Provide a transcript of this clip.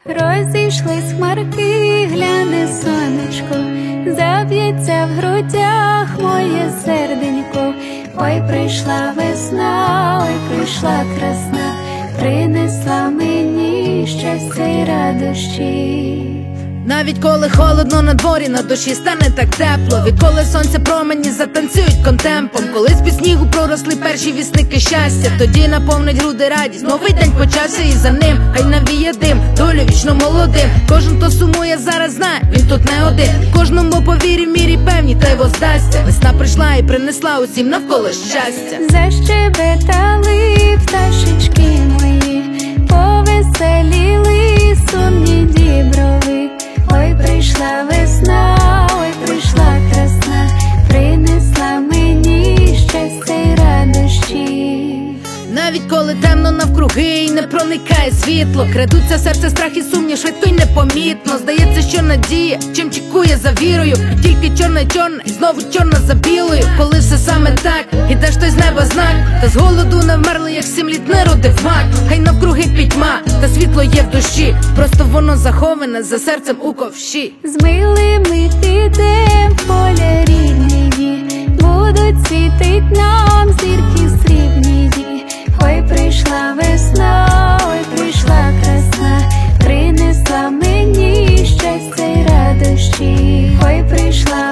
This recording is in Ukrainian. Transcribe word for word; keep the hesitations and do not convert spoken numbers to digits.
Розійшлись хмарки, гляне сонечко, заб'ється в грудях моє серденько. Ой, прийшла весна, ой, прийшла красна, принесла мені щастя й радощі. Навіть коли холодно на дворі, на душі стане так тепло. Відколи сонце промені затанцюють контемпом. Коли з-під снігу проросли перші вісники щастя, тоді наповнить груди радість, новий день почався і за ним хай навіє дим, долю вічно молодим. Кожен, хто сумує, зараз знає, він тут не один. Кожному по вірі, мірі певні, та й воздасться. Весна прийшла і принесла усім навколо щастя. Защебетали пташечки мої, повеселіли сумні діброви. Ой, прийшла весна, ой, прийшла красна, принесла мені щастя й радощі. Навіть коли темно навкруги і не проникає світло, крадуться серце, страх і сумнів швидко й непомітно. Здається, що надія чим чекує за вірою, і тільки чорне-чорне і знову чорна за білою. Коли все саме так, іде ж той з неба знак, та з голоду не вмерли, як сім літ не родив мак. Хай навкруги пітьма, та світло є в душі, просто воно заховане за серцем у ковші. З милими підем в поле рідні, будуть світить нам зірки срібні. Ой, прийшла весна, ой, прийшла красна, принесла мені щастя й радощі. Ой, прийшла